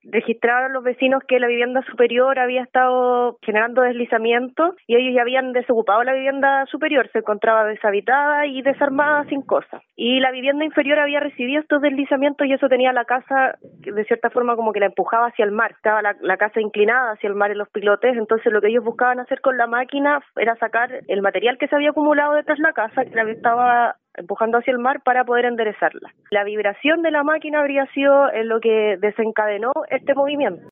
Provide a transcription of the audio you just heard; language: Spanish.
Registraron los vecinos que la vivienda superior había estado generando deslizamientos y ellos ya habían desocupado la vivienda superior, se encontraba deshabitada y desarmada sin cosas. Y la vivienda inferior había recibido estos deslizamientos y eso tenía la casa, de cierta forma, como que la empujaba hacia el mar. Estaba la casa inclinada hacia el mar en los pilotes, entonces lo que ellos buscaban hacer con la máquina era sacar el material que se había acumulado detrás de la casa, que la estaba empujando hacia el mar para poder enderezarla. La vibración de la máquina habría sido lo que desencadenó este movimiento.